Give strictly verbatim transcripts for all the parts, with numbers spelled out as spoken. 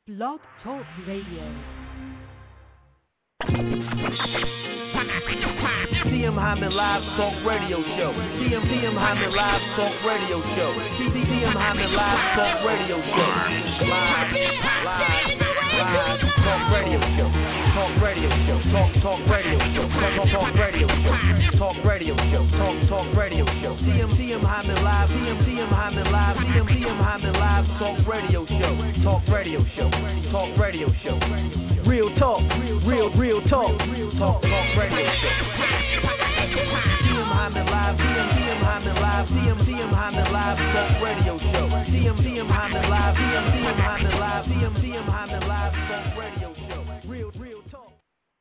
Blog Talk Radio. C M Hyman Live Talk Radio Show. C M C M Hyman Live Talk Radio Show. C C M Hyman Live Talk Radio Show. Live, live, live Talk Radio Show. Talk Radio Show. Talk Talk Radio Show. Talk Talk Talk Radio Show. Talk Radio Show. Talk Talk Radio Show. C M C M Hyman Live. C M C M Hyman Live. C M C M Hyman Live Talk Radio Show. Talk Radio Show. Talk Radio Show. Real talk. Real real talk. Talk Talk Radio Show. C M Hyman Live, C M C M Hyman Live, C M C M Hyman Live Talk Radio Show. C M C M Hyman Live, C M C M Hyman Live, C M C M Hyman Live Talk Radio Show. Real, real talk.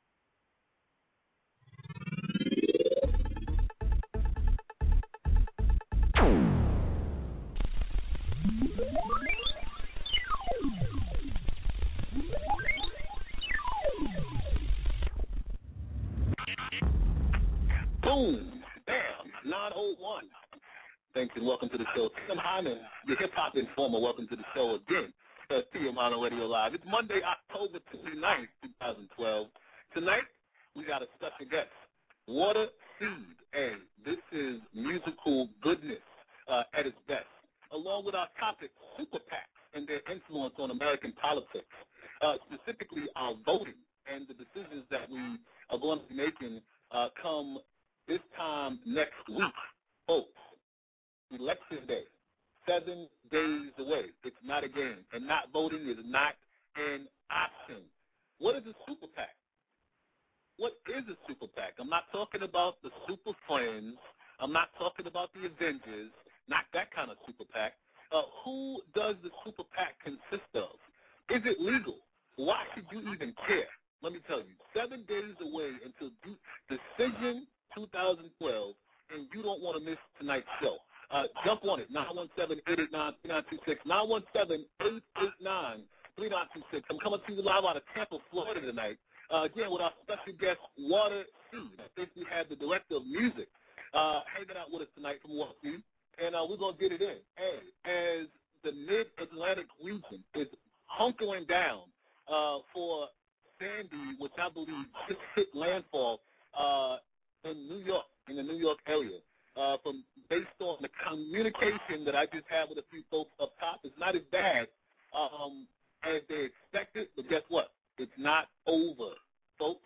Boom. Bam. nine oh one. Thanks and welcome to the show. C M Hyman, your hip-hop informer. Welcome to the show again. Uh, C M Hyman Radio Live. It's Monday, October twenty-ninth, twenty twelve. Tonight, we got a special guest, Water Seed. And this is musical goodness uh, at its best. Along with our topic, super PACs and their influence on American politics, uh, specifically our voting and the decisions that we are going to be making uh, come this time next week. Folks, Election Day, seven days away. It's not a game, and not voting is not an option. What is a super PAC? What is a super PAC? I'm not talking about the Super Friends. I'm not talking about the Avengers, not that kind of super PAC. Uh, who does the super PAC consist of? Is it legal? Why should you even care? Let me tell you, seven days away until decision twenty twelve, and you don't want to miss tonight's show. Uh, jump on it, nine one seven, eight eight nine, three nine two six, nine one seven, eight eight nine, three nine two six. I'm coming to you live out of Tampa, Florida tonight, uh, again with our special guest, Water Seed. I think we have the director of music uh, hanging out with us tonight from Water Seed, and uh, we're going to get it in. Hey, as the Mid-Atlantic region is hunkering down uh, for Sandy, which I believe just hit landfall uh, in New York, in the New York area, uh, from based on the communication that I just had with a few folks up top, it's not as bad um, as they expected, but guess what? It's not over, folks.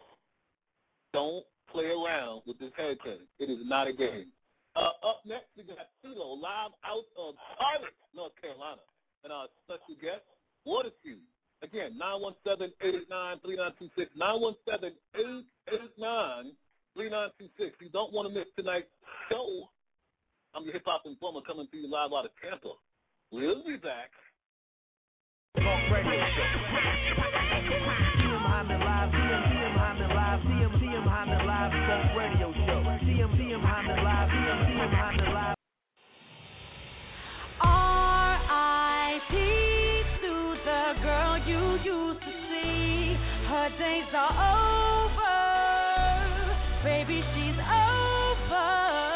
Don't play around with this hurricane. It is not a game. Uh, up next, we got Tito live out of Charlotte, North Carolina, and our special guest, Water Seed. Again, nine one seven, eight eight nine, three nine two six, nine one seven, eight eight nine, three nine two six. You don't want to miss tonight's show. I'm your hip-hop informer coming to you live out of Tampa. We'll be back. Talk Radio Show. C M Hyman Live, C M C M Hyman Live, C M C M Hyman Live Talk Radio Show. C M C M Hyman Live, C M C M Hyman Live. R I P to the girl you used to see. Her days are over. Baby, she's over.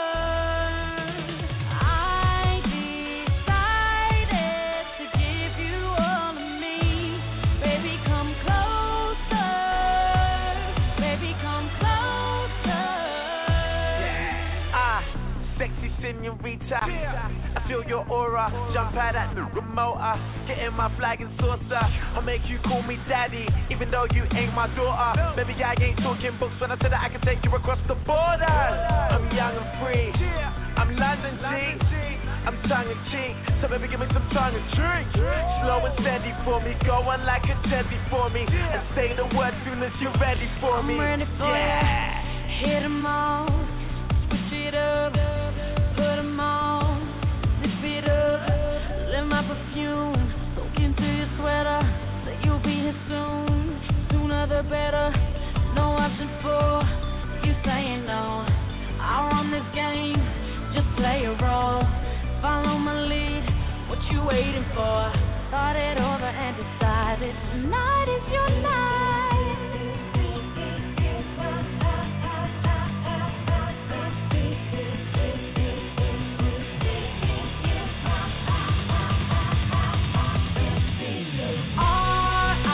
I decided to give you all of me. Baby, come closer. Baby, come closer. Yeah. Ah, sexy senorita. I feel your aura. Jump out at the remote. Uh, get in my flag and saucer. I'll make you call me daddy, even though you ain't my daughter. Maybe I ain't talking books when I said that I can take you across the border. I'm young and free. I'm London G. I'm tongue in cheek, so baby give me some tongue and drink. Slow and steady for me, go on like a Chevy for me, and say the word soon as you're ready for me. I'm ready for yeah. you. Hit 'em all, switch it up, put 'em on, zip it up, let my perfume soak into your sweater. Say you'll be here soon, sooner the better. No option for you saying no. I run this game, just play a role. Follow my lead, what you waiting for? Thought it over and decided tonight is your night. R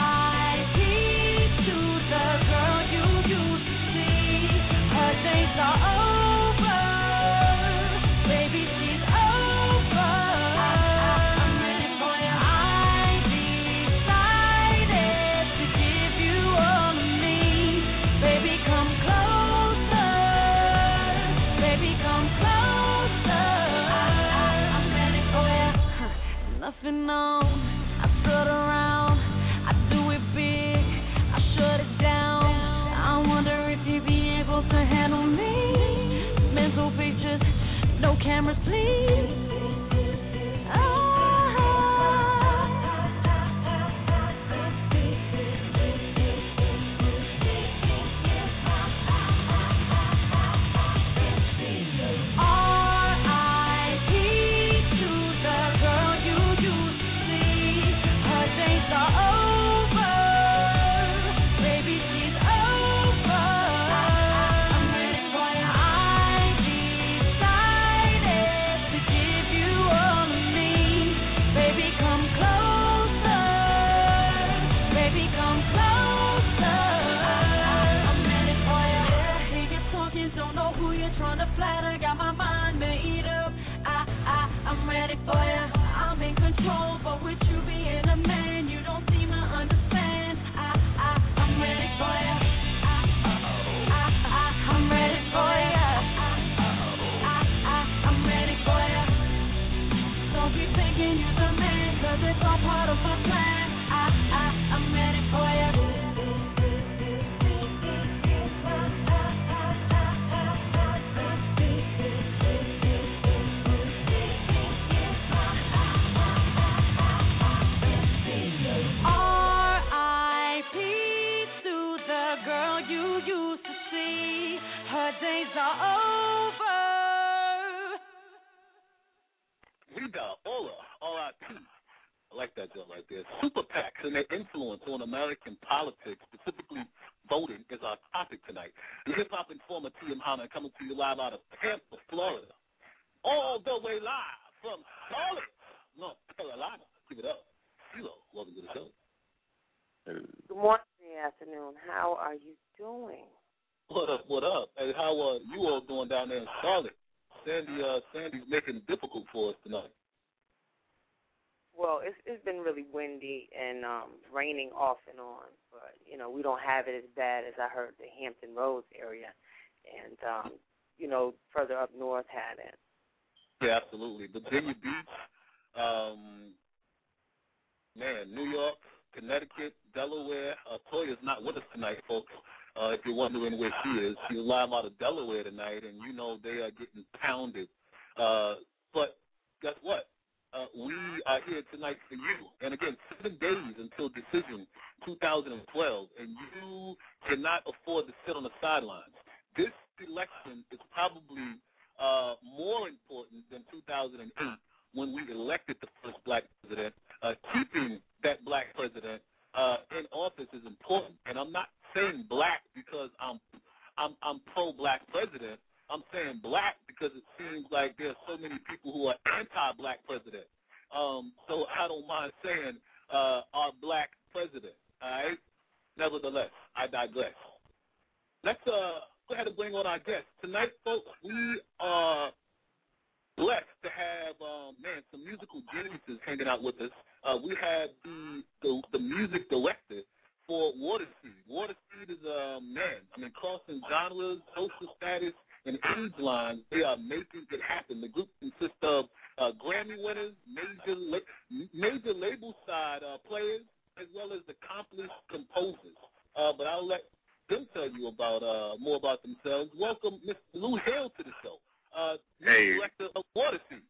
right there. Super PACs and their influence on American politics, specifically voting, is our topic tonight. The hip-hop informer T M Hyman coming to you live out of Tampa, Florida. All the way live from Charlotte, North Carolina. Give it up. Hello, welcome to the show. Good morning, good afternoon. How are you doing? What up, what up? Hey, how are you all doing down there in Charlotte? Sandy, uh, Sandy's making it difficult for us tonight. Well, it's it's been really windy and um, raining off and on, but, you know, we don't have it as bad as I heard the Hampton Roads area and, um, you know, further up north had it. Yeah, absolutely. Virginia Beach, um, man, New York, Connecticut, Delaware. Uh, Toya's not with us tonight, folks. Uh, if you're wondering where she is, she's live out of Delaware tonight, and you know they are getting pounded. Uh, but guess what? Uh, we are here tonight for you. And again, seven days until decision two thousand twelve, and you cannot afford to sit on the sidelines. This election is probably uh, more important than two thousand eight when we elected the first black president. Uh, keeping that black president uh, in office is important, and I'm not saying black because I'm I'm I'm pro-black president. I'm saying black because it seems like there are so many people who are anti-black president. Um, so I don't mind saying uh, our black president. All right. Nevertheless, I digress. Let's uh, go ahead and bring on our guests tonight, folks. We are blessed to have um, man some musical geniuses hanging out with us. Uh, we have the, the the music director for Waterseed. Waterseed is a um, man. I mean, crossing genres, social status, and age lines. They are making it happen. The group consists of uh, Grammy winners, major la- major label side uh, players, as well as accomplished composers. Uh, but I'll let them tell you about uh, more about themselves. Welcome, Mister Lou Hill, to the show. Uh, hey. Director of Waterseed.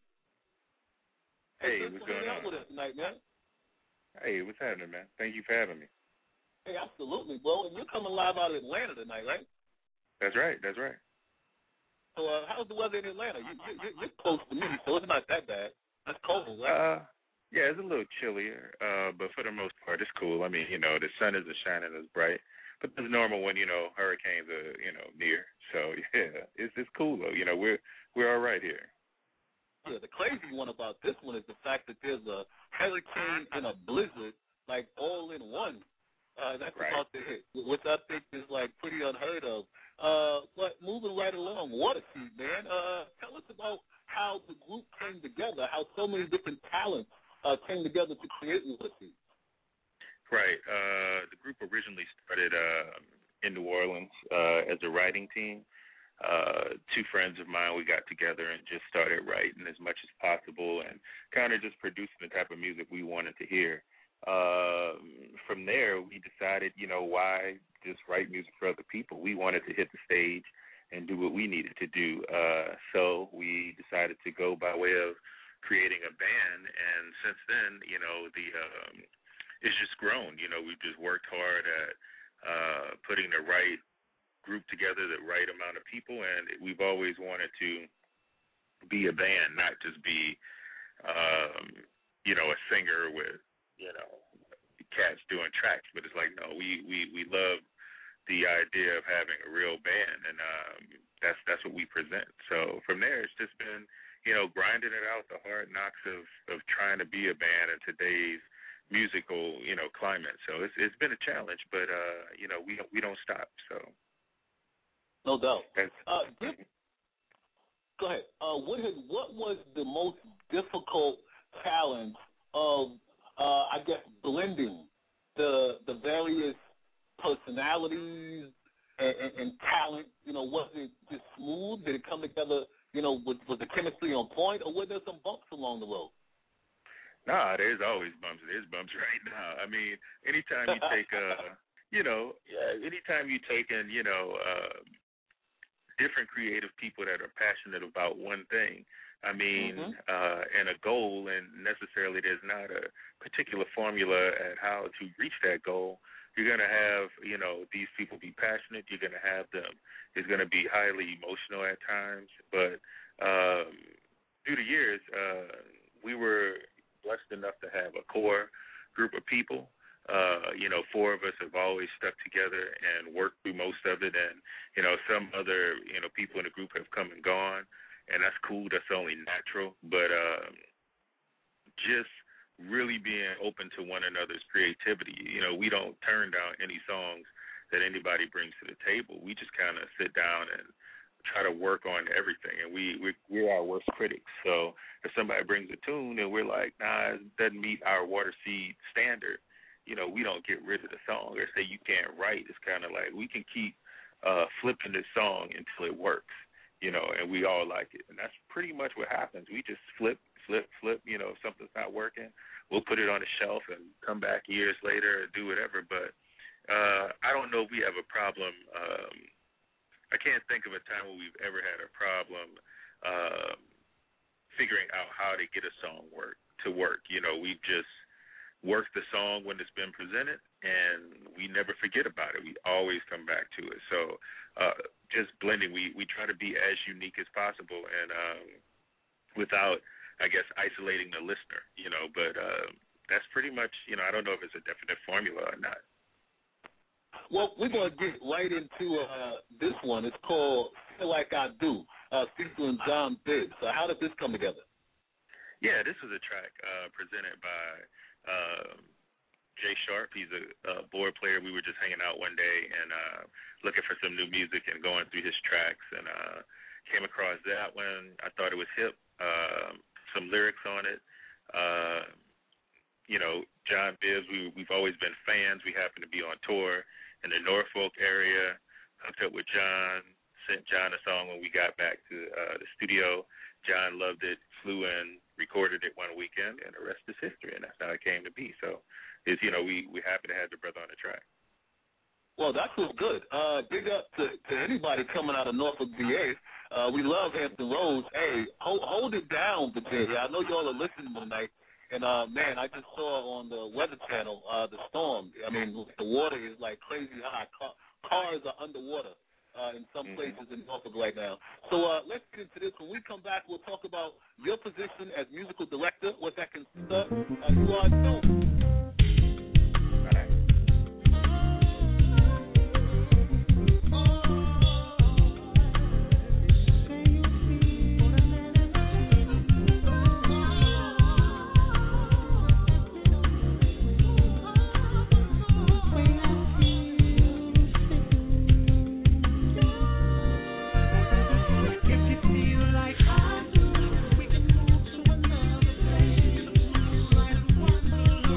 Hey, hey what's going on? With us tonight, man. Hey, what's happening, man? Thank you for having me. Hey, absolutely, bro. And you're coming live out of Atlanta tonight, right? That's right. That's right. So, uh, how's the weather in Atlanta? You, you, you're close to me, so it's not that bad. It's cold, right? Uh, yeah, it's a little chillier, uh, but for the most part, it's cool. I mean, you know, the sun isn't shining as bright, but it's normal when you know hurricanes are, you know, near. So yeah, it's it's cool though. You know, we're we're all right here. Yeah, the crazy one about this one is the fact that there's a hurricane and a blizzard like all in one. Uh, that's right. About to hit, which I think is like pretty unheard of. Uh, but moving right along, Waterseed, man. Uh, tell us about how the group came together, how so many different talents uh, came together to create Waterseed. Right. Uh, the group originally started uh, in New Orleans uh, as a writing team. Uh, two friends of mine, we got together and just started writing as much as possible and kind of just producing the type of music we wanted to hear. Uh, from there, we decided, you know, why just write music for other people? We wanted to hit the stage and do what we needed to do. Uh, so we decided to go by way of creating a band, and since then, you know, the um, it's just grown. You know, we've just worked hard at uh, putting the right group together, the right amount of people, and we've always wanted to be a band, not just be, um, you know, a singer with, you know, cats doing tracks. But it's like, no, we, we, we love the idea of having a real band, and um, that's that's what we present. So from there, it's just been, you know, grinding it out, the hard knocks of, of trying to be a band in today's musical, you know, climate. So it's it's been a challenge, but uh, you know, we we don't stop. So no doubt. That's, uh, give, go ahead. Uh, what has what was the most difficult challenge of Uh, I guess blending the the various personalities and, and, and talent? You know, was it just smooth? Did it come together? You know, was, was the chemistry on point, or were there some bumps along the road? Nah, there's always bumps. There's bumps right now. I mean, anytime you take, uh, you know, anytime you take in, you know, uh, different creative people that are passionate about one thing. I mean, mm-hmm. uh, and a goal, and necessarily there's not a particular formula at how to reach that goal. You're going to have, you know, these people be passionate. You're going to have them. It's going to be highly emotional at times. But um, through the years, uh, we were blessed enough to have a core group of people. Uh, you know, four of us have always stuck together and worked through most of it. And, you know, some other, you know, people in the group have come and gone, and that's cool. That's only natural. But um, just really being open to one another's creativity. You know, we don't turn down any songs that anybody brings to the table. We just kind of sit down and try to work on everything. And we, we, we're our worst critics. So if somebody brings a tune and we're like, nah, it doesn't meet our Waterseed standard, you know, we don't get rid of the song or say you can't write. It's kind of like we can keep uh, flipping this song until it works, you know, and we all like it. And that's pretty much what happens. We just flip, flip, flip. You know, if something's not working, we'll put it on the shelf and come back years later and do whatever. But uh, I don't know if we have a problem. Um, I can't think of a time where we've ever had a problem uh, figuring out how to get a song work to work. You know, we just work the song when it's been presented, and we never forget about it. We always come back to it. So uh, just blending, we, we try to be as unique as possible and um, without, I guess, isolating the listener, you know. But uh, that's pretty much, you know, I don't know if it's a definite formula or not. Well, we're going to get right into uh, this one. It's called Feel Like I Do, uh, featuring John Bibbs. So how did this come together? Yeah, this was a track uh, presented by Um, Jay Sharp. He's a, a board player. We were just hanging out one day and uh, looking for some new music and going through his tracks, and uh, came across that one. I thought it was hip. Uh, some lyrics on it. Uh, you know, John Bibbs, we, we've always been fans. We happened to be on tour in the Norfolk area, hooked up with John, sent John a song when we got back to uh, the studio. John loved it, flew in, recorded it one weekend, and the rest is history, and that's how it came to be. So, it's, you know, we, we happy to have the brother on the track. Well, that was good. Uh, big up to, to anybody coming out of Norfolk, V A. Uh, we love Hampton Roads. Hey, hold, hold it down, Virginia. I know y'all are listening tonight. And, uh, man, I just saw on the Weather Channel uh, the storm. I mean, the water is like crazy high. Car- cars are underwater. Uh, in some mm-hmm. places in Norfolk right now. So uh, let's get into this. When we come back, we'll talk about your position as musical director, what that consists of. Uh, you are known. We can move to another place, right?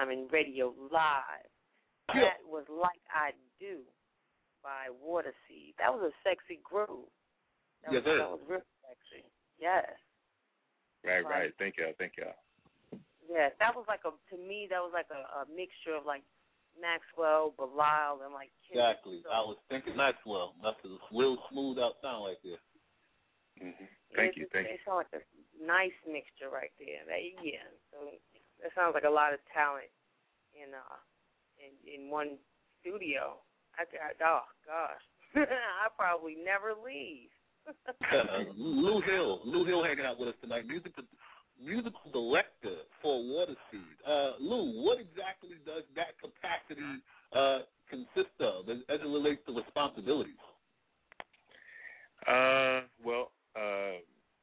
Hyman Radio Live. Yeah. That was Like I Do by Waterseed. That was a sexy groove. That yes, was, that was real sexy. Yes. Right, like, right. Thank y'all. Thank y'all. Yes, that was like a, to me, that was like a, a mixture of like Maxwell, Bilal, and like Kid. Exactly. So, I was thinking Maxwell. That's a real smooth out sound right there. Mm-hmm. Thank it, you. Thank it you. It sounds like a nice mixture right there. That, yeah. So that sounds like a lot of talent in uh in in one studio. I, I oh gosh, I probably never leave. uh, Lou Hill, Lou Hill hanging out with us tonight. Music, musical director for Waterseed. Uh, Lou, what exactly does that capacity uh, consist of as, as it relates to responsibilities? Uh, well, uh,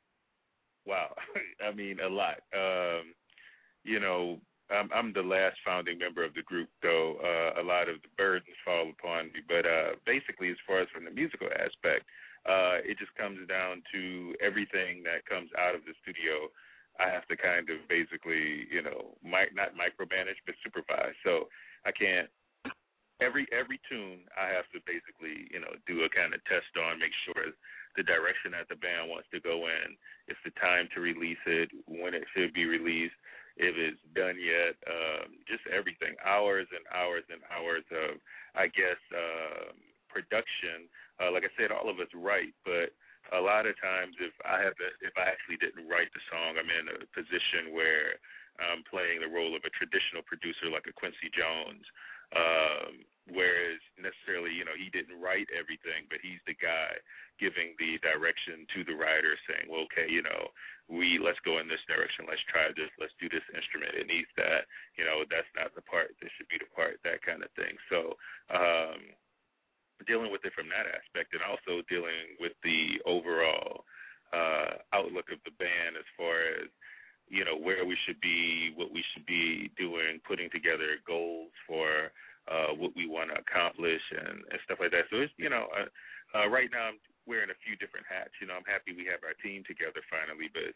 wow. I mean, a lot. Um, you know, I'm, I'm the last founding member of the group, though uh, a lot of the burdens fall upon me. But uh, basically, as far as from the musical aspect, uh, it just comes down to everything that comes out of the studio. I have to kind of basically, you know, mic not micromanage, but supervise. So I can't. Every every tune I have to basically, you know, do a kind of test on, make sure the direction that the band wants to go in, it's the time to release it, when it should be released, if it's done yet, um, just everything. Hours and hours and hours of, I guess, uh, production. Uh, like I said, all of us write, but a lot of times if I have to, if I actually didn't write the song, I'm in a position where I'm playing the role of a traditional producer like a Quincy Jones. Um, whereas necessarily, you know, he didn't write everything, but he's the guy giving the direction to the writer, saying, well, okay, you know, we let's go in this direction, let's try this, let's do this instrument, it needs that, you know, that's not the part, this should be the part, that kind of thing. So um, dealing with it from that aspect, and also dealing with the overall uh, outlook of the band as far as, you know, where we should be, what we should be doing, putting together goals for uh, what we want to accomplish and, and stuff like that. So it's, you know, uh, uh, right now I'm wearing a few different hats. You know, I'm happy we have our team together finally, but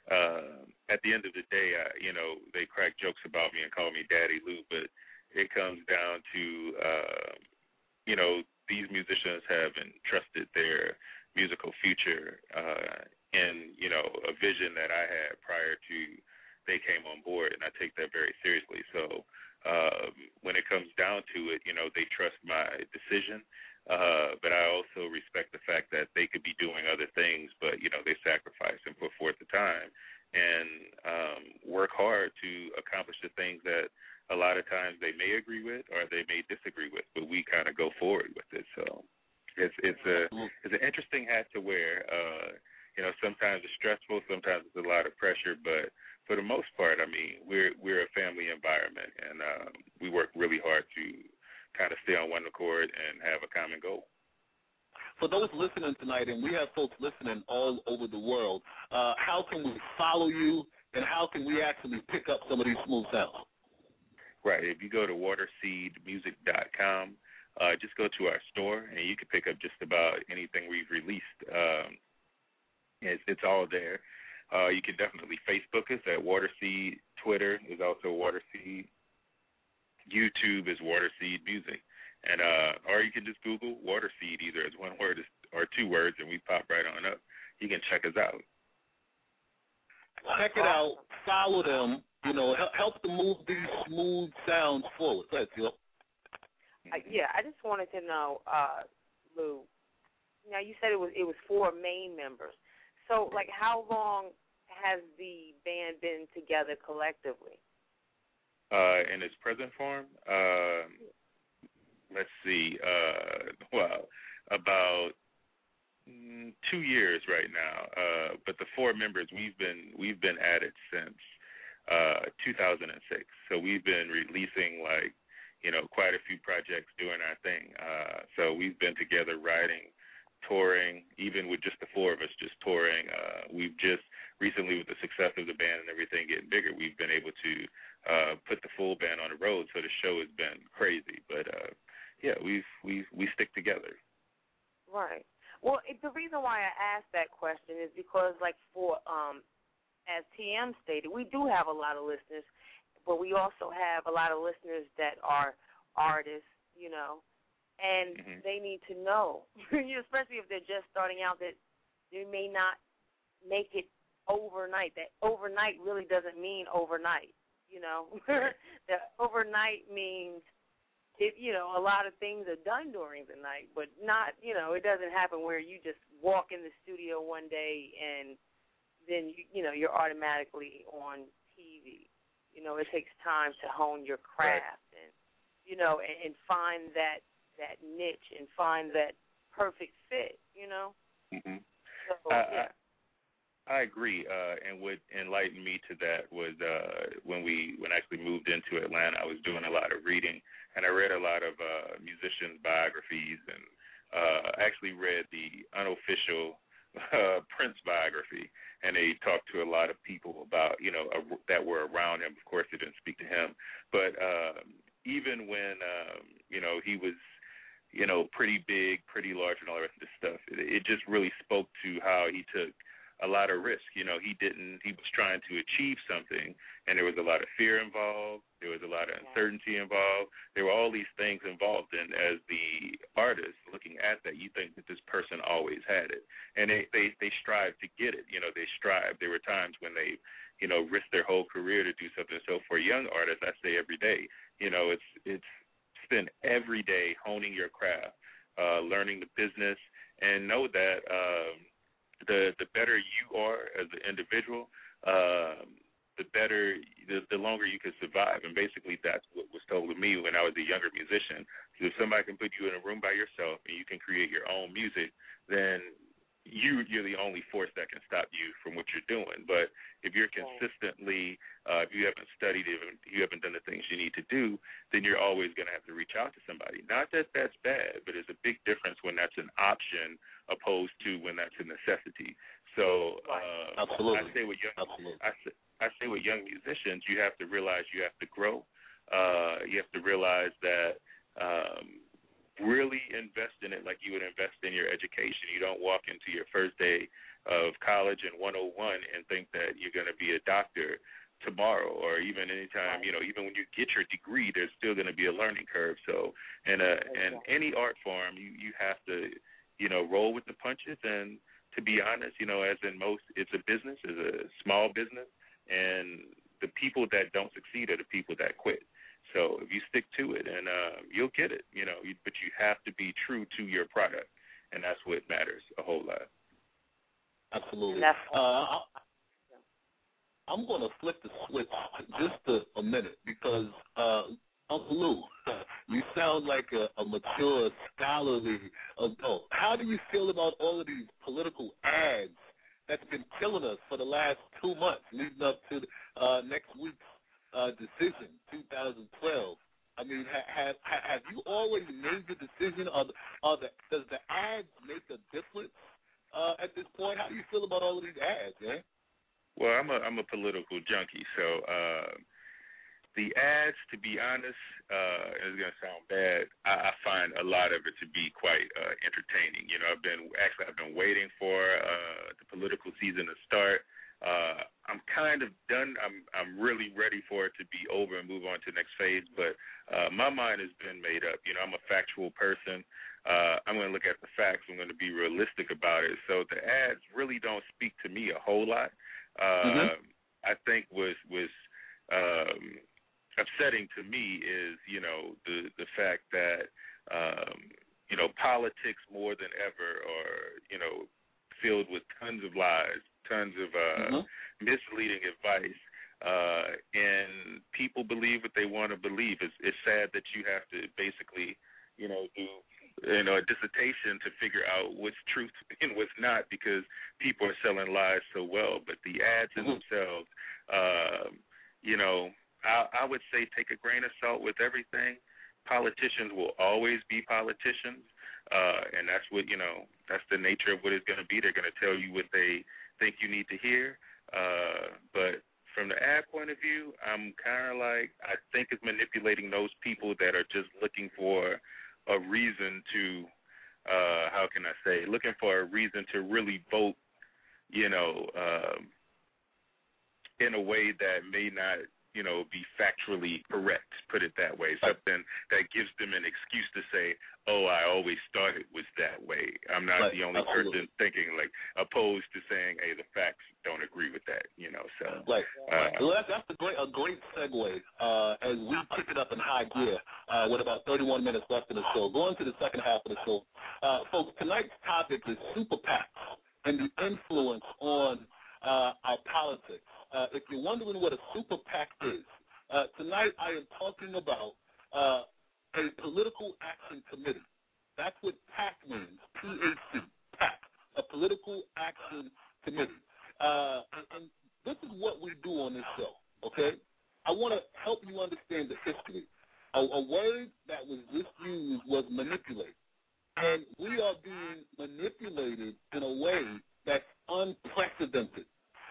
uh, at the end of the day, I, you know, they crack jokes about me and call me Daddy Lou, but it comes down to, uh, you know, these musicians have entrusted their musical future uh, in, you know, a vision that I had prior to they came on board, and I take that very seriously. So um, when it comes down to it, you know, they trust my decision, uh, but I also respect the fact that they could be doing other things, but, you know, they sacrifice and put forth the time and um, work hard to accomplish the things that a lot of times they may agree with or they may disagree with, but we kind of go forward with it. So it's it's a it's an interesting hat to wear. Uh, you know, sometimes it's stressful, sometimes it's a lot of pressure, but for the most part, I mean, we're we're a family environment, and um, we work really hard to kind of stay on one accord and have a common goal. For those listening tonight, and we have folks listening all over the world, uh, how can we follow you, and how can we actually pick up some of these smooth sounds? Right. If you go to waterseed music dot com, uh, just go to our store, and you can pick up just about anything we've released. Um, it's, it's all there. Uh, you can definitely Facebook us at Waterseed. Twitter is also Waterseed. YouTube is Waterseed Music. And uh, or you can just Google Waterseed, either as one word or two words, and we pop right on up. You can check us out. Check it out. Follow them. You know, help, help them move these smooth sounds forward. Let's go. Uh, yeah, I just wanted to know, uh, Lou. Now you said it was it was four main members. So, like, how long has the band been together collectively? Uh, in its present form, uh, let's see. Uh, well, about mm, two years right now. Uh, but the four members we've been we've been at it since uh, two thousand six. So we've been releasing like you know quite a few projects doing our thing. Uh, so we've been together writing, touring, even with just the four of us just touring. Uh, we've just recently, with the success of the band and everything getting bigger, we've been able to uh, put the full band on the road. So the show has been crazy, but uh, yeah, we've we we stick together. Right. Well, it, the reason why I asked that question is because, like, for um, as T M stated, we do have a lot of listeners but we also have a lot of listeners that are artists, you know, and mm-hmm. they need to know, especially if they're just starting out, that they may not make it overnight. That overnight really doesn't mean overnight, you know. That overnight means, it, you know, a lot of things are done during the night, but not, you know, it doesn't happen where you just walk in the studio one day and then, you, you know, you're automatically on T V. You know, it takes time to hone your craft right. and, you know, and, and find that that niche and find that perfect fit, you know. Mm-hmm. So, uh, yeah. I, I agree, uh, and what enlightened me to that was uh, when we when I actually moved into Atlanta, I was doing a lot of reading, and I read a lot of uh, musicians' biographies, and uh, I actually read the unofficial uh, Prince biography, and they talked to a lot of people about, you know, uh, that were around him. Of course, they didn't speak to him, but uh, even when, um, you know, he was, you know, pretty big, pretty large and all the rest of this stuff, it, it just really spoke to how he took a lot of risk. You know, he didn't, he was trying to achieve something, and there was a lot of fear involved. There was a lot of uncertainty involved. There were all these things involved, and as the artist looking at that, you think that this person always had it. And they, they, they strived to get it. You know, they strived. There were times when they, you know, risked their whole career to do something. So for young artists, I say every day, you know, it's it's spend every day honing your craft, uh, learning the business, and know that um, the the better you are as an individual, um, the better, the, the longer you can survive. And basically that's what was told to me when I was a younger musician. So if somebody can put you in a room by yourself and you can create your own music, then you, you're the only force that can stop you from what you're doing. But if you're consistently, uh, if you haven't studied, if you haven't done the things you need to do, then you're always going to have to reach out to somebody. Not that that's bad, but there's a big difference when that's an option opposed to when that's a necessity. So uh, Absolutely. I say with young, Absolutely. I say, I say with young musicians, you have to realize you have to grow. Uh, you have to realize that um, really invest in it like you would invest in your education. You don't walk into your first day of college in one oh one and think that you're going to be a doctor tomorrow, or even anytime, you know, even when you get your degree, there's still going to be a learning curve. So in, a, in any art form, you, you have to, you know, roll with the punches. And to be honest, you know, as in most, it's a business, it's a small business, and the people that don't succeed are the people that quit. So if you stick to it, and uh, you'll get it, you know, you, but you have to be true to your product, and that's what matters a whole lot. Absolutely. Uh, I'm going to flip the switch just a, a minute because, uh, Uncle Lou, you sound like a, a mature, scholarly adult. How do you feel about all of these political ads that's been killing us for the last two months leading up to uh, next week's uh, decision, two thousand twelve? I mean, have have, have you already made the decision? Are the, are the, does the ads make a difference uh, at this point? How do you feel about all of these ads, man? Well, I'm a I'm a political junkie, so uh, the ads, to be honest, uh, it's gonna sound bad. I, I find a lot of it to be quite uh, entertaining. You know, I've been actually I've been waiting for uh, the political season to start. Uh, I'm kind of done. I'm I'm really ready for it to be over and move on to the next phase. But uh, my mind has been made up. You know, I'm a factual person. Uh, I'm going to look at the facts. I'm going to be realistic about it. So the ads really don't speak to me a whole lot. Uh, mm-hmm. I think was was um, upsetting to me is, you know, the the fact that um, you know, politics more than ever are, you know, filled with tons of lies, tons of uh, mm-hmm. misleading advice, uh, and people believe what they want to believe. It's, it's sad that you have to basically, you know, do you know, a dissertation to figure out what's truth and what's not, because people are selling lies so well. But the ads in themselves, uh, you know, I, I would say take a grain of salt with everything. Politicians will always be politicians, uh, and that's what, you know, that's the nature of what it's going to be. They're going to tell you what they think you need to hear. Uh, but from the ad point of view, I'm kind of like, I think it's manipulating those people that are just looking for a reason to, uh, how can I say, looking for a reason to really vote, you know, um, in a way that may not you know, be factually correct, put it that way, something that gives them an excuse to say, oh, I always thought it was that way. I'm not right. the only Absolutely. person thinking, like, opposed to saying, hey, the facts don't agree with that, you know, so. Right. Uh, well, that's, that's a great, a great segue uh, as we pick it up in high gear uh, with about thirty-one minutes left in the show. Going to the second half of the show. Uh, folks, tonight's topic is super PACs and the influence on uh, our politics. Uh, if you're wondering what a super PAC is, uh, tonight I am talking about uh, a political action committee. That's what PAC means, P A C, PAC, a political action committee. Uh, and, and this is what we do on this show, okay? I want to help you understand the history. A, a word that was just used was manipulate. And we are being manipulated in a way that's unprecedented.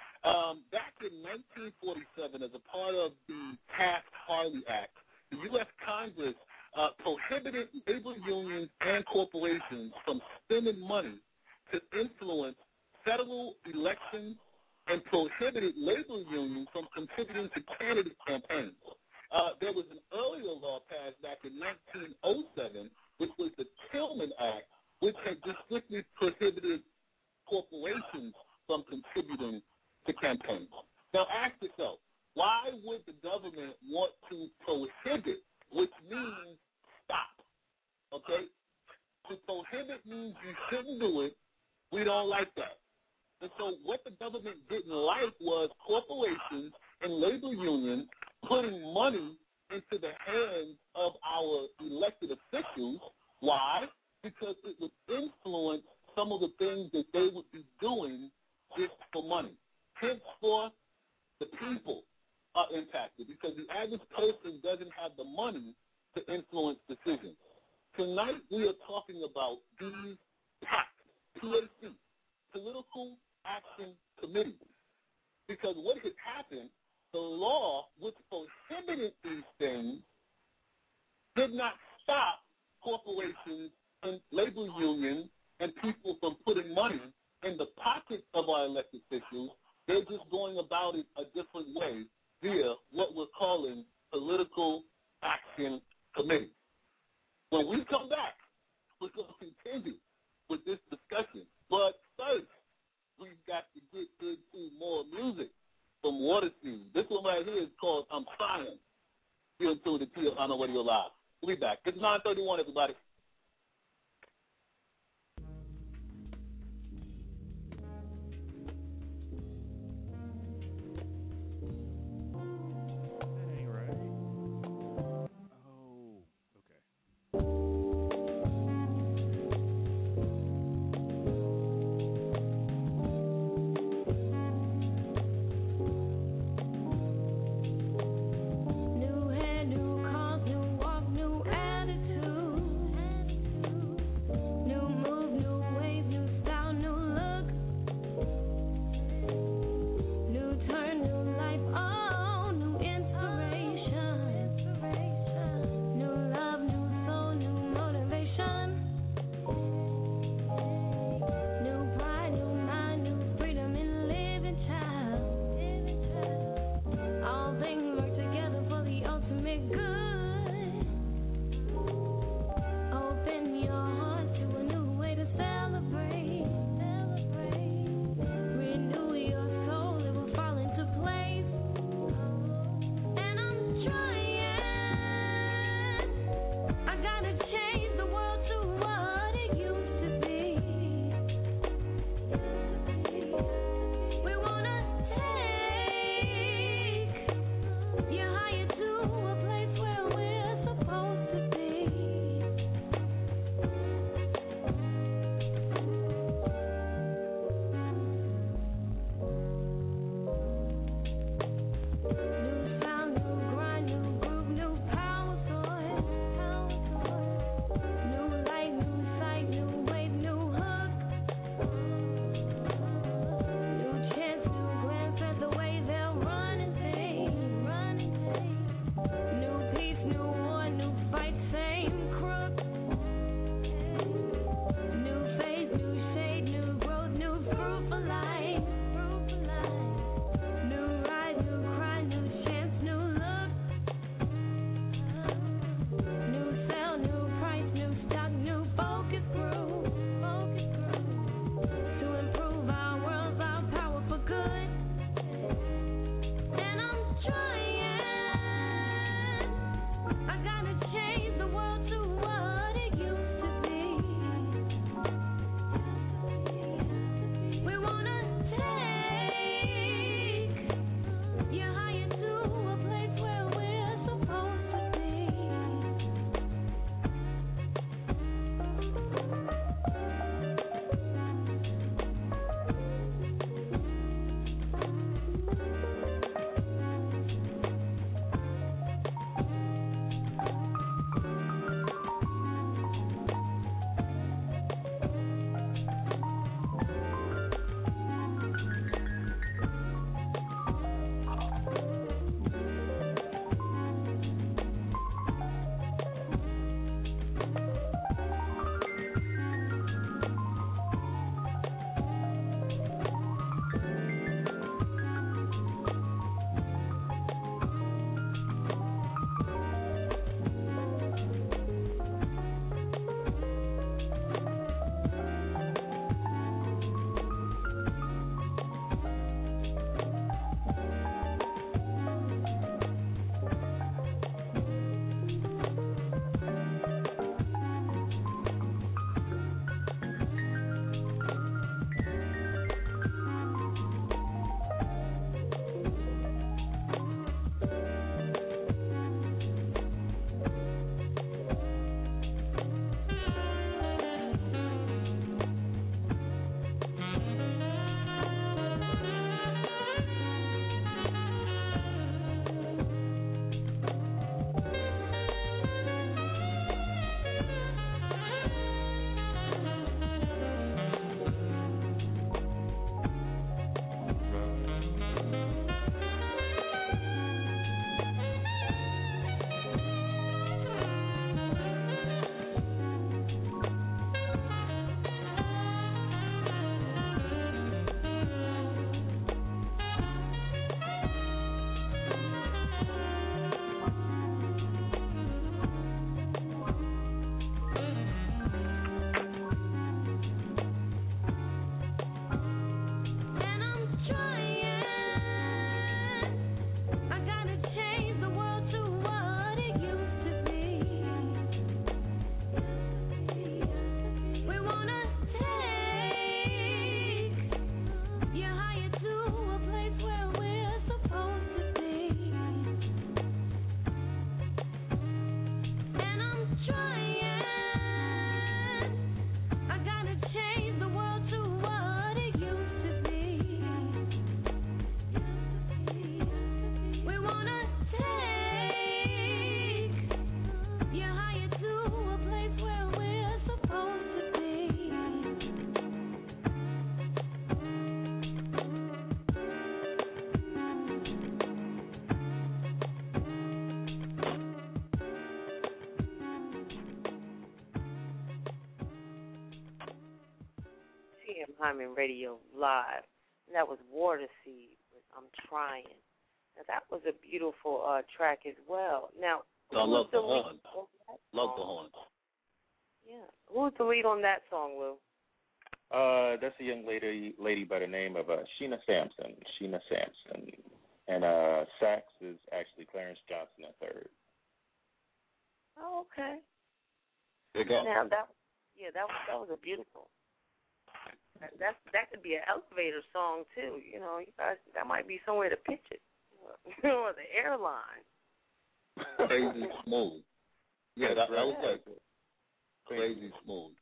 Um, back in nineteen forty-seven, as a part of the Taft-Hartley Act, the U S Congress uh, prohibited labor unions and corporations from spending money to influence federal elections and prohibited labor unions from contributing to candidate campaigns. Uh, there was an earlier law passed back in nineteen oh seven, which was the Tillman Act, which had just strictly prohibited corporations from contributing to campaigns. Now ask yourself, why would the government want to prohibit, which means stop, okay? To prohibit means you shouldn't do it. We don't like that. And so what the government didn't like was corporations and labor unions putting money into the hands of our elected officials. Why? Because it would influence some of the things that they would be doing just for money. Henceforth, the people are impacted because the average person doesn't have the money to influence decisions. Tonight, we are talking about these PACs, P A C, Political Action Committees, because what had happened, the law which prohibited these things did not stop corporations and labor unions and people from putting money in the pockets of our elected officials. They're just going about it a different way via what we're calling Political Action Committee. When we come back, we're going to continue with this discussion. But first, we've got to get into more music from Waterseed. This one right here is called I'm Trying. You're tuned to Tijuana Radio Live. We'll be back. It's nine thirty-one, everybody. New hair, new cars, new walk, new attitude. T M Hyman Radio Live. And that was Water Seed with I'm Trying. Now, that was a beautiful uh, track as well. Now, I love the horn. Love song? the horn. Yeah. Who's the lead on that song, Lou? Uh, that's a young lady lady by the name of uh, Sheena Sampson. Sheena Sampson. And uh, sax is actually Clarence Johnson the third. Oh, okay. There you go. Now that, yeah, that was that was a beautiful. That that's, that could be an elevator song too. You know, you guys, that might be somewhere to pitch it, or the airline. Crazy smooth. Yeah, that, that was like crazy smooth.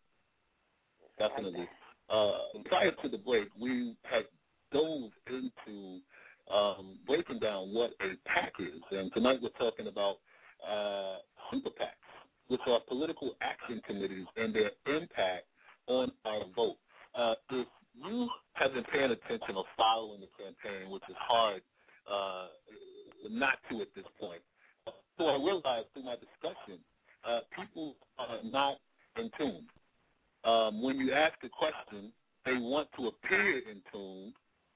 Definitely. Uh, prior to the break, we had dove into um, breaking down what a PAC is, and tonight we're talking about uh, super PACs, which are political action committees and their impact on our vote. Uh, if you have been paying attention or following the campaign, which is hard uh, not to at this point, so I realized through my discussion, uh, people are not in tune. Um, when you ask a question, they want to appear in tune,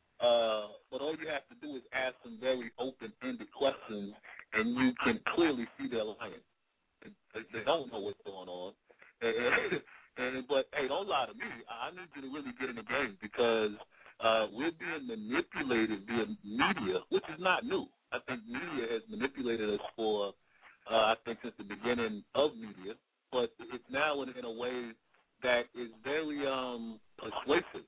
uh, but all you have to do is ask some very open-ended questions, and you can clearly see their lying. They, they don't know what's going on. And, and, but, hey, don't lie to me. I need you to really get in the game because uh, we're being manipulated via media, which is not new. I think media has manipulated us for, uh, I think, since the beginning of media, but it's now in, in a way that is very um, persuasive,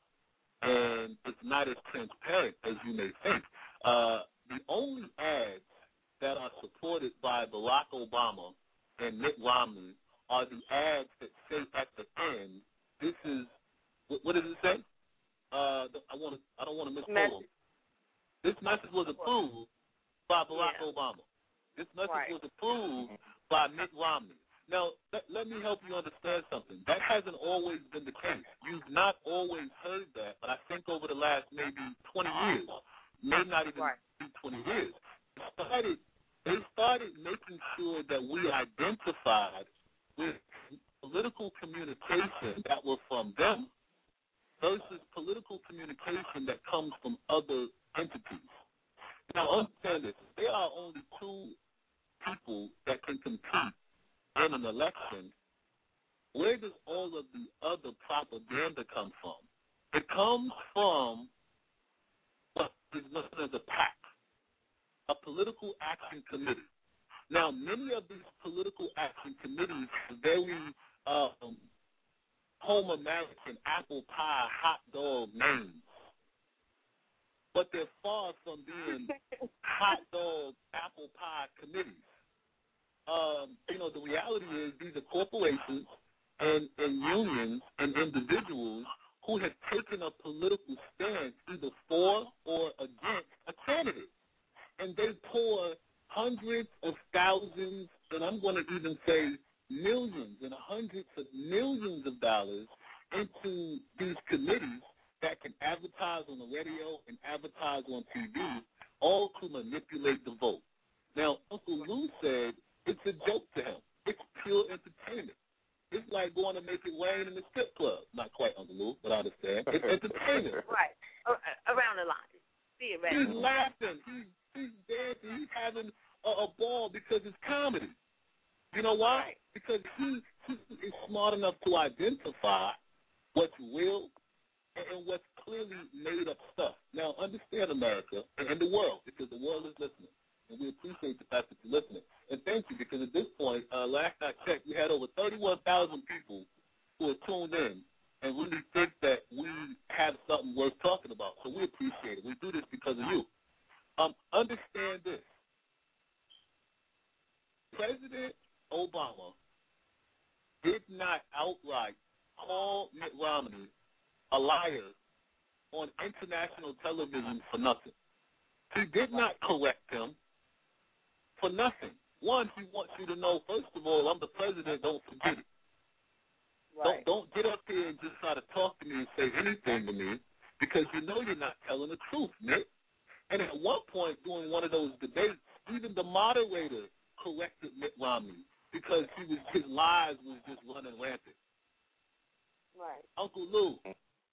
and it's not as transparent as you may think. Uh, the only ads that are supported by Barack Obama and Mitt Romney are the ads that say at the end, "This is what, what does it say?" Uh, I want to. I don't want to misquote them. This message was approved by Barack yeah. Obama. This message right. was approved by Mitt Romney. Now, let, let me help you understand something. That hasn't always been the case. You've not always heard that, but I think over the last maybe twenty years, may not even right. be twenty years, they started, they started making sure that we identified with political communication that were from them versus political communication that comes from other entities. Now, understand this. There are only two people that can compete in an election. Where does all of the other propaganda come from? It comes from what is known as a PAC, a political action committee. Now, many of these political action committees are very um, home American, apple pie, hot dog names, but they're far from being hot dog, apple pie committees. Um, you know, the reality is these are corporations and, and unions and individuals who have taken a political stance either for or against a candidate. And they pour hundreds of thousands, and I'm going to even say millions and hundreds of millions of dollars into these committees that can advertise on the radio and advertise on T V, all to manipulate the vote. Now, Uncle Lou said, it's a joke to him. It's pure entertainment. It's like going to make it rain in the strip club. Not quite, Uncle Lou, but I understand. It's entertainment. Right. Around the line. Theoretically. He's laughing. He's, he's dancing. He's having a, a ball because it's comedy. You know why? Right. Because he, he is smart enough to identify what's real and, and what's clearly made up stuff. Now, understand America and, and the world, because the world is listening. And we appreciate the fact that you're listening. And thank you, because at this point, uh, last I checked, we had over thirty-one thousand people who are tuned in and really think that we have something worth talking about. So we appreciate it. We do this because of you. Um, understand this. President Obama did not outright call Mitt Romney a liar on international television for nothing. He did not correct him for nothing. One, he wants you to know, first of all, I'm the president, don't forget it. Right. Don't, don't get up here and just try to talk to me and say anything to me because you know you're not telling the truth, Nick. And at one point during one of those debates, even the moderator corrected Mitt Romney because he was his lies was just running rampant. Right. Uncle Lou,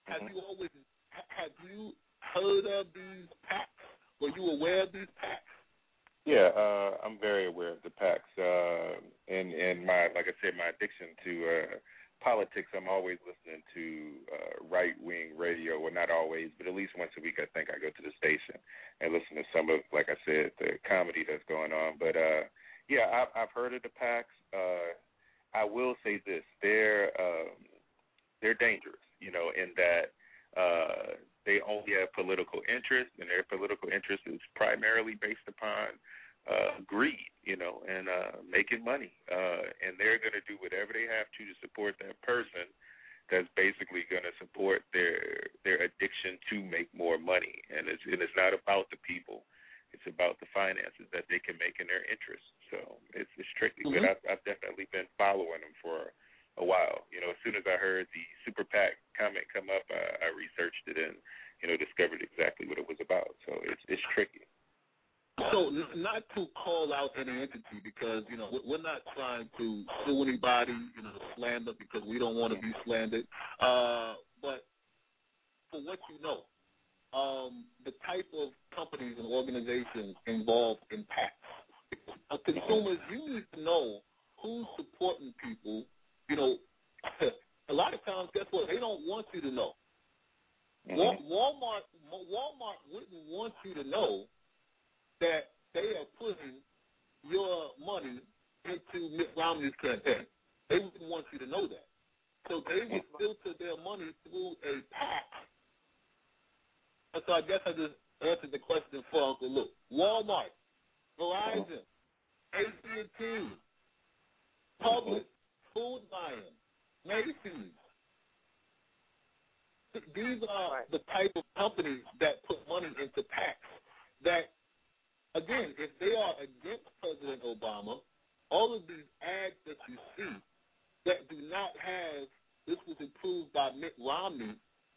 have you always have you heard of these PACs? Were you aware of these PACs? Yeah, uh, I'm very aware of the PACs. Uh, and, and my, like I said, my addiction to uh, politics, I'm always listening to uh, right-wing radio. Well, not always, but at least once a week, I think I go to the station and listen to some of, like I said, the comedy that's going on. But, uh, yeah, I've, I've heard of the PACs. Uh, I will say this. They're, um, they're dangerous, you know, in that uh, they only have political interest, and their political interest is primarily based upon uh, greed, you know, and uh, making money. Uh, and they're going to do whatever they have to to support that person that's basically going to support their their addiction to make more money. And it's, and it's not about the people. It's about the finances that they can make in their interest. So it's, it's tricky. Mm-hmm. But I've, I've definitely been following them for a while. You know, as soon as I heard the Super PAC comment come up, I, I researched it and, you know, discovered exactly what it was about. So it's it's tricky. So not to call out any entity because, you know, we're not trying to sue anybody, you know, slander because we don't want to be slandered. Uh, but for what you know, um, the type of companies and organizations involved in PACs, uh, consumers, you need to know who's supporting people. You know, a lot of times, guess what? They don't want you to know. Mm-hmm. Walmart, Walmart wouldn't want you to know that they are putting your money into Mitt Romney's campaign. They wouldn't want you to know that. So they would filter their money through a PAC. And so I guess I just answered the question for Uncle Luke. Walmart, Verizon, A T and T, Publix, Food Lion, Macy's. These are the type of companies that put money into PACs that, again, if they are against President Obama, all of these ads that you see that do not have, this was approved by Mitt Romney,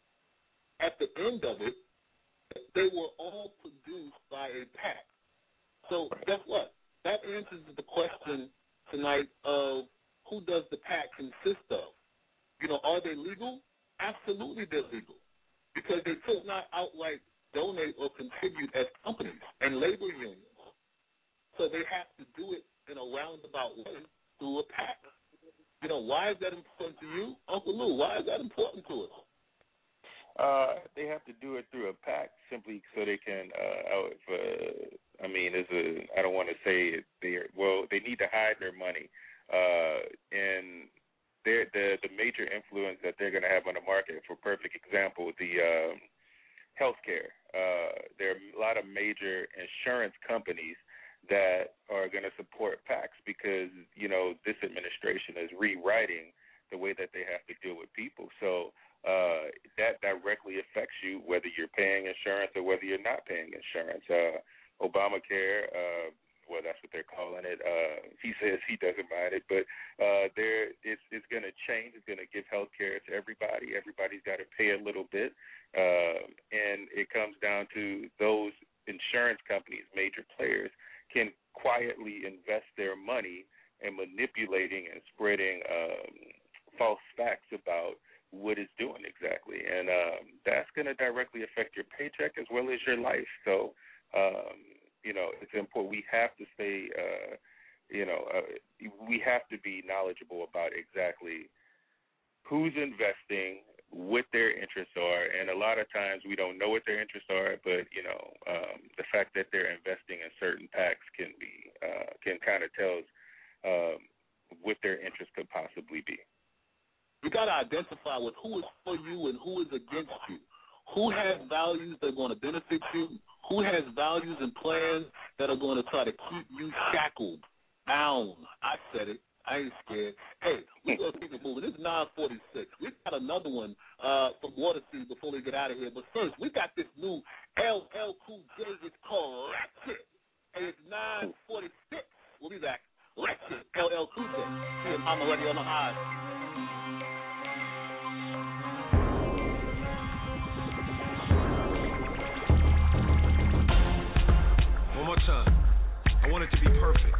at the end of it, they were all produced by a PAC. So guess what? That answers the question tonight of who does the PAC consist of? You know, are they legal? Absolutely they're legal because they could not outright donate or contribute as companies and labor unions. So they have to do it in a roundabout way through a PAC. You know, why is that important to you? Uncle Lou, why is that important to us? Uh, they have to do it through a PAC simply so they can, uh, if, uh, I mean, as a, I don't want to say they well, they need to hide their money. Uh, and they're, the, the major influence that they're going to have on the market, for perfect example, the um, healthcare. Uh, there are a lot of major insurance companies that are going to support PACs because, you know, this administration is rewriting the way that they have to deal with people. So uh, that directly affects you whether you're paying insurance or whether you're not paying insurance. Uh, Obamacare, uh, well, that's what they're calling it. Uh, he says he doesn't mind it, but uh, there it's it's going to change. It's going to give health care to everybody. Everybody's got to pay a little bit, uh, and it comes down to those insurance companies, major players, can quietly invest their money in manipulating and spreading um, false facts about what it's doing exactly, and um, that's going to directly affect your paycheck as well as your life. So. Um, You know, it's important. We have to stay, uh, you know, uh, we have to be knowledgeable about exactly who's investing, what their interests are, and a lot of times we don't know what their interests are, but, you know, um, the fact that they're investing in certain PACs can be, uh, can kind of tell us um, what their interests could possibly be. You got to identify with who is for you and who is against you. Who has values that are going to benefit you? Who has values and plans that are going to try to keep you shackled, bound? I said it. I ain't scared. Hey, we're going to keep it moving. This is nine forty-six. We got another one uh, from Watersea before we get out of here. But first, we got this new L L Cool J. It's called Ratchet. And it's nine forty-six. We'll be back. Ratchet, L L Cool J. I'm already on the high. One more time. I want it to be perfect.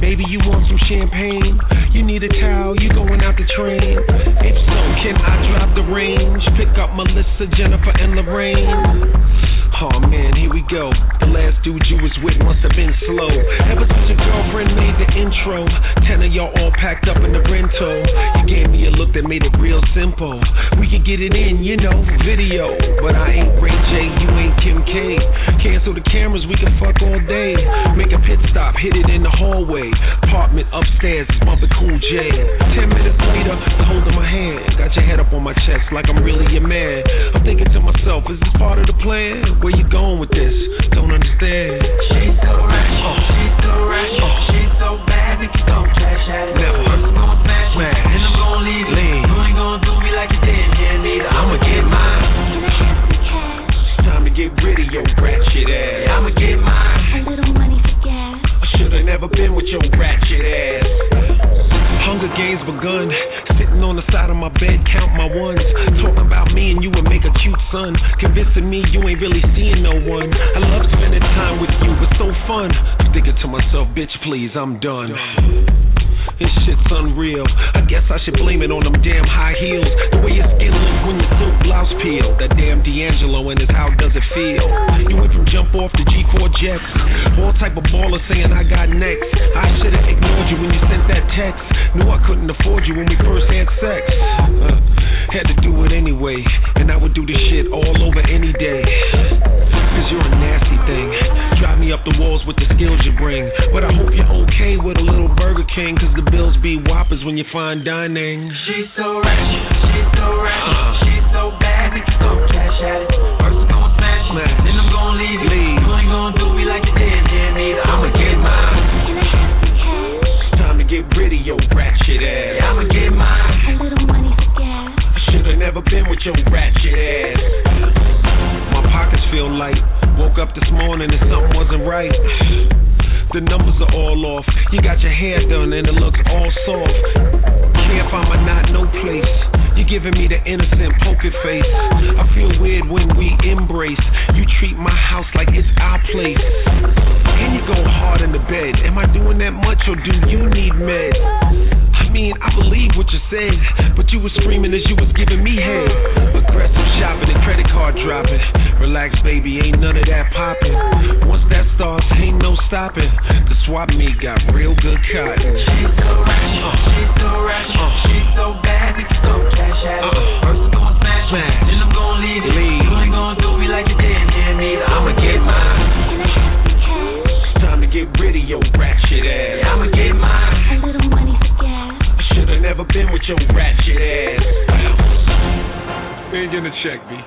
Maybe you want some champagne. You need a towel, you going out the train. If so, can I drop the range? Pick up Melissa, Jennifer, and Lorraine. Oh man, here we go. The last dude you was with must have been slow. Ever since your girlfriend made the intro, ten of y'all all packed up in the rental. You gave me a look that made it real simple. We could get it in, you know, video. But I ain't Ray J, you ain't Kim K. Cancel the cameras, we can fuck all day. Make a pit stop, hit it in the hallway. Apartment upstairs is bumping Cool J. Ten minutes later, you holding my hand. Got your head up on my chest like I'm really your man. I'm thinking to myself, is this part of the plan? Where you going with this? Don't understand. She's so ratchet, oh. she's so ratchet, oh. she's so bad, niggas don't cash at it. Never. First I'm gonna smash it, then I'm gonna leave it. Lean. You ain't gonna do me like you did, yeah, neither. I'ma get mine. Can I have some cash? It's time to get rid of your ratchet ass. Yeah, I'ma get mine. A little money for gas. I should've never been with your ratchet ass. Hunger games begun. Sitting on the side of my bed, count my ones. Talking about me and you would make a cute son. Convincing me you ain't really seeing no one. I love spending time with you, it's so fun. I'm thinking to myself, bitch, please, I'm done. This shit's unreal. I guess I should blame it on them damn high heels. The way your skin looks when your silk blouse peeled. That damn D'Angelo and his how does it feel? You went from jump off to G four jets. All type of baller saying I got next. I should've ignored you when you sent that text. Knew I couldn't afford you when we first had sex. Uh, had to do it anyway. And I would do this shit all over any day. Cause you're a nasty thing. Drive me up the walls with the skills you bring. But I hope you're okay with a little Burger King. Cause the bills be whoppers when you fine dining. She's so ratchet, she's so ratchet, uh, she's so bad, niggas don't cash at it. First I'm gonna smash it, smash. then I'm gonna leave it. Leave. You ain't gonna do me like you did, yeah, neither. I'ma get mine. Can I have some cash? It's time to get rid of your ratchet ass. Yeah, I'ma get mine. A little money for gas. I should've never been with your ratchet ass. My pockets feel light. Woke up this morning and something wasn't right. The numbers are all off. You got your hair done and it looks all soft. Can't find my knot, no place. You're giving me the innocent poker face. I feel weird when we embrace. You treat my house like it's our place. And you go hard in the bed. Am I doing that much or do you need meds? I mean, I believe what you said, but you were screaming as you was giving me head. Aggressive shopping and credit card dropping. Relax, baby, ain't none of that popping. Once that starts, ain't no stopping. The swap meet got real good cotton. She's so ratchet, uh, she's so ratchet, uh, she's so bad, niggas don't cash at it. Uh, First I'm gonna smash it, then I'm gonna leave it. Leave. You ain't gonna do me like you did, yeah, neither. I'ma get mine. Can I have some cash? It's time to get rid of your ratchet ass. Yeah, I'ma get mine. A little money for gas. I should've never been with your ratchet ass. We ain't getting a check, B.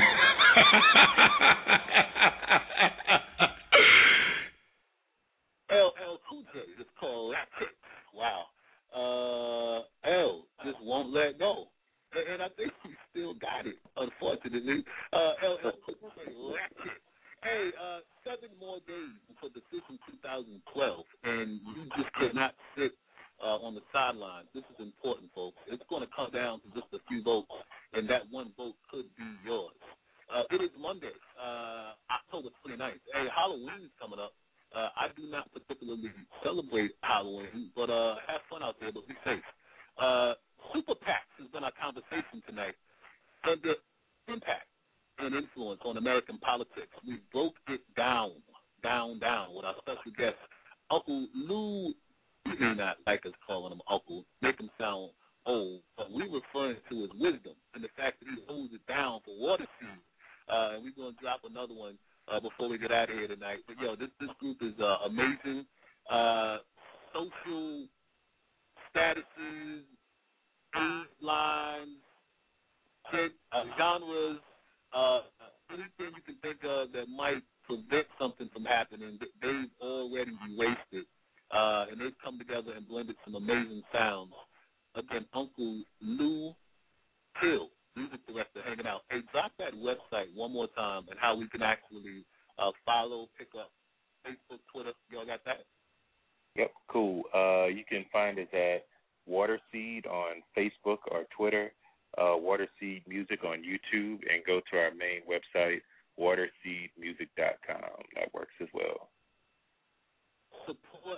L L Cool J is called Ratchet. Wow. Uh, L just won't let go. And, and I think he still got it, unfortunately. Uh, L L Cool J Ratchet. Hey, uh, seven more days until decision two thousand twelve, and you just could not sit uh, on the sidelines. This is important, folks. It's going to come down to just a few votes, and that one vote could be yours. Uh, it is Monday, uh, October twenty-ninth. Hey, Halloween's coming up. Uh, I do not particularly celebrate Halloween, but uh, have fun out there, but be safe. Uh, Super PACs has been our conversation tonight, and the impact and influence on American politics. We broke it down, down, down with our special guest, Uncle Lou. You may not like us calling him Uncle, make him sound old, but we referring to his wisdom and the fact that he holds it down for water seed. Uh, and we're going to drop another one uh, before we get out of here tonight. But, yo, this, this group is uh, amazing. Uh, social statuses, age lines, uh, genres, uh, anything you can think of that might prevent something from happening, they've already erased it. Uh, and they've come together and blended some amazing sounds. Again, Uncle Lou Hill, music director, hanging out. Hey, drop that website one more time and how we can actually uh, follow, pick up Facebook, Twitter. Y'all got that? Yep, cool. Uh, you can find us at Waterseed on Facebook or Twitter, uh, Waterseed Music on YouTube, and go to our main website, waterseed music dot com. That works as well. Support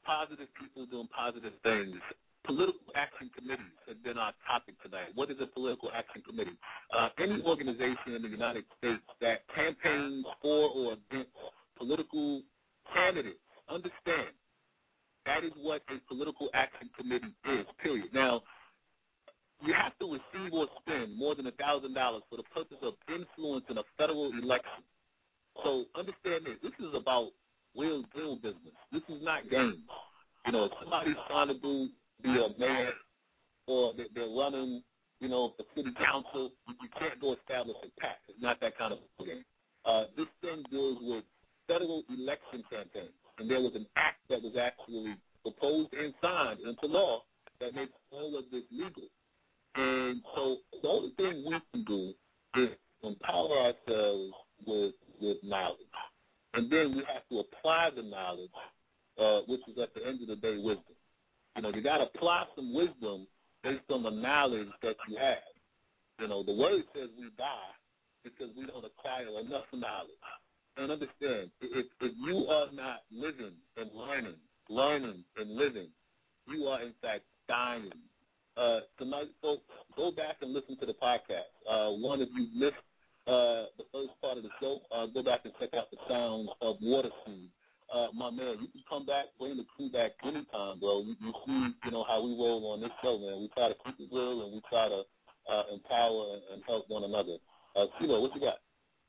positive people doing positive things. Political action committees have been our topic tonight. What is a political action committee? Uh, any organization in the United States that campaigns for or against political candidates, understand, that is what a political action committee is, period. Now, you have to receive or spend more than one thousand dollars for the purpose of influencing a federal election. So understand this. This is about real, real business. This is not games. You know, if somebody's trying to do be a mayor or they're running, you know, the city council, you can't go establish a PAC. It's not that kind of game. Uh, this thing deals with federal election campaigns, and there was an act that was actually proposed and signed into law that makes all of this legal. And so the only thing we can do is empower ourselves with, with knowledge. And then we have to apply the knowledge, uh, which is at the end of the day wisdom. You know, you got to apply some wisdom based on the knowledge that you have. You know, the word says we die because we don't acquire enough knowledge. And understand, if, if you are not living and learning, learning and living, you are, in fact, dying. Uh, tonight, folks, go back and listen to the podcast. Uh, one, if you missed uh, the first part of the show, uh, go back and check out the sounds of Water Seed. Uh, my man, you can come back, bring the crew back anytime, bro. You, you see, you know, how we roll on this show, man. We try to keep it real and we try to uh, empower and, and help one another. Uh, CeeLo, what you got?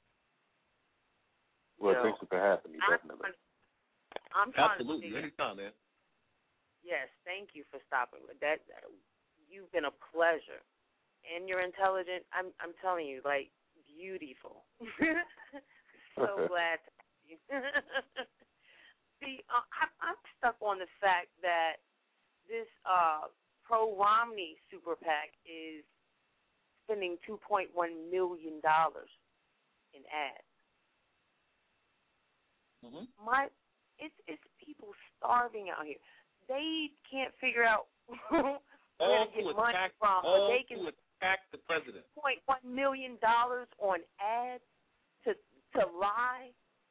Well, you know, thanks for having me, definitely. I'm trying Absolutely, to anytime, man. Yes, thank you for stopping with that. You've been a pleasure, and you're intelligent. I'm, I'm telling you, like, beautiful. So glad to have you. See, uh, I, I'm stuck on the fact that this uh, pro-Romney super PAC is spending two point one million dollars in ads. Mm-hmm. My, it's it's people starving out here. They can't figure out where all to get to money attack, from, all but they can to attack the president. two point one million dollars on ads to to lie.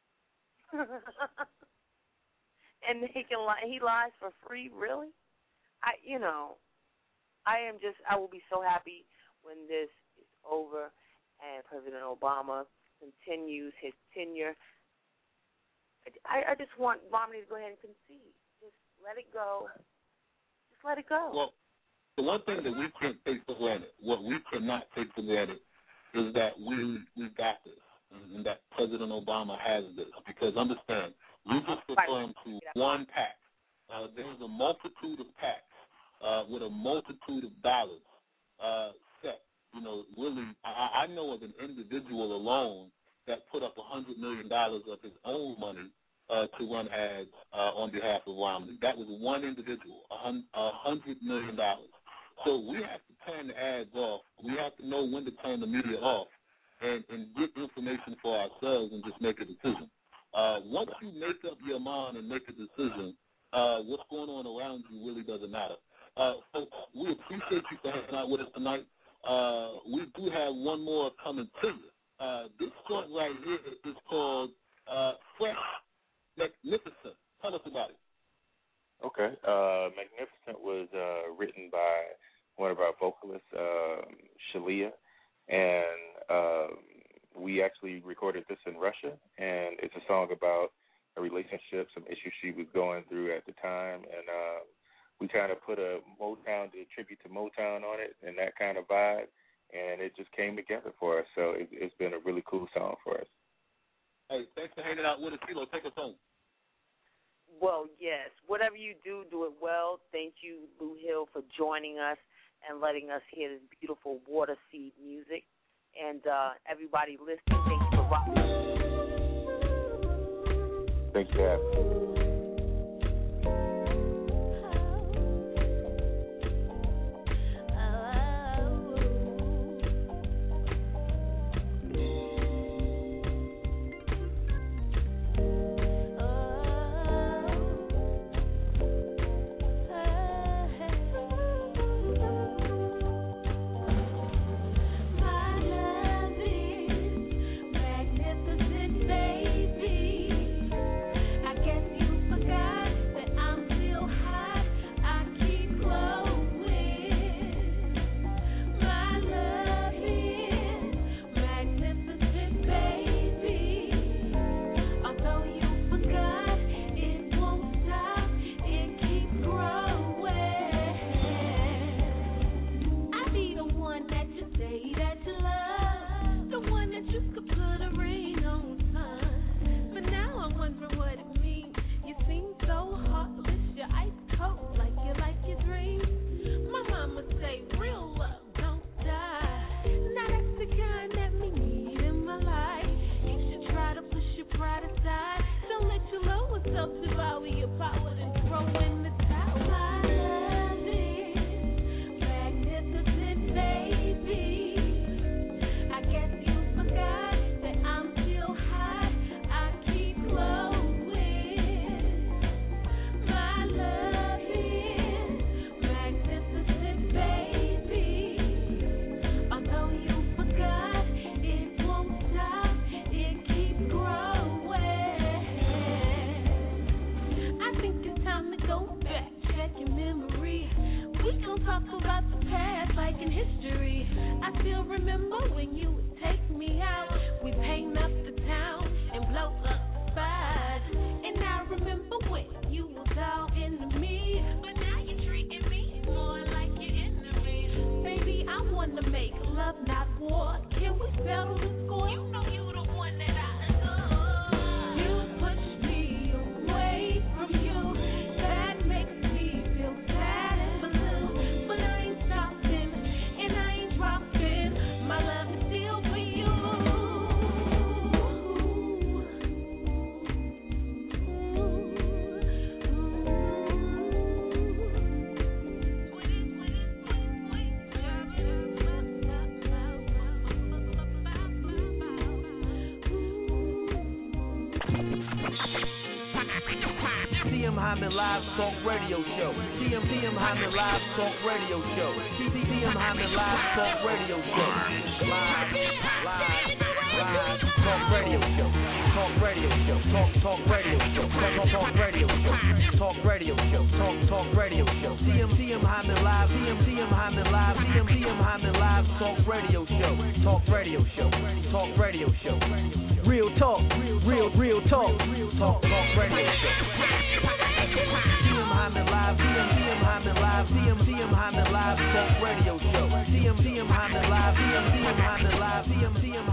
And he can lie. He lies for free, really? I, you know, I am just. I will be so happy when this is over and President Obama continues his tenure. I, I just want Romney to go ahead and concede. Just let it go. Just let it go. Well, the one thing that we can't take for granted, what we cannot take for granted, is that we we got this, and that President Obama has this. Because understand, we just referring to one PAC. Uh, there's a multitude of PACs uh, with a multitude of dollars uh, set. You know, really, I, I know of an individual alone that put up one hundred million dollars of his own money uh, to run ads uh, on behalf of Romney. That was one individual, one hundred million dollars. So we have to turn the ads off. We have to know when to turn the media off and, and get information for ourselves and just make a decision. Uh, once you make up your mind and make a decision, uh, what's going on around you really doesn't matter. Uh, so we appreciate you for hanging out with us tonight. Uh, we do have one more coming to you. Uh, this joint right here is called uh, Fresh Magnificent. Tell us about it. Okay. Uh, Magnificent was uh, written by one of our vocalists, uh, Shalia, and uh, we actually recorded this in Russia, and it's a song about a relationship, some issues she was going through at the time, and uh, we kind of put a Motown, a tribute to Motown on it, and that kind of vibe, and it just came together for us. So it, it's been a really cool song for us. Hey, thanks for hanging out with us, CeeLo. Take us home. Well, yes. Whatever you do, do it well. Thank you, Lou Hill, for joining us and letting us hear this beautiful Water Seed music. And uh, everybody listening, thank you for rocking. Thank you for having me. Magnificent baby, I guess you devour your power and throw in the towel. My love is magnificent, baby. I guess you forgot that I'm still hot. I keep glowing. My love is magnificent, baby. Although you forgot, it won't stop. It keeps growing. I think it's time to go back, check your memory. We gon' talk about the past like in history. I still remember when you would take me out. We paint up the town and blow up the spot. And I remember when you was all into me, but now you're treating me more like your enemy. Baby, I wanna make love, not war. Can we settle the score? You know you the one that I adore. You push me away from you. That makes me feel sad and blue. But I ain't stopping and I ain't dropping. My love is still for you. T M Hyman Live Talk Radio Show. T M T M Hyman Live Talk Radio Show. T M T M Hyman Live Talk Radio Show. Live, live, live Talk Radio Show. Talk Radio Show. Talk Talk Radio Show. Talk Talk Talk Radio Show. Talk Radio Show. Talk Talk Radio Show. T M T M Hyman Live. T M T M Hyman Live. T M T M Hyman Live Talk Radio Show. Talk Radio Show. Talk Radio Show. Real talk. Real real talk. Talk Talk Radio Show. T M Hyman Live, T M T M Hyman Live, T M T M Hyman Live Talk Radio Show. T M T M Hyman Live, T M T M Hyman Live, T M T M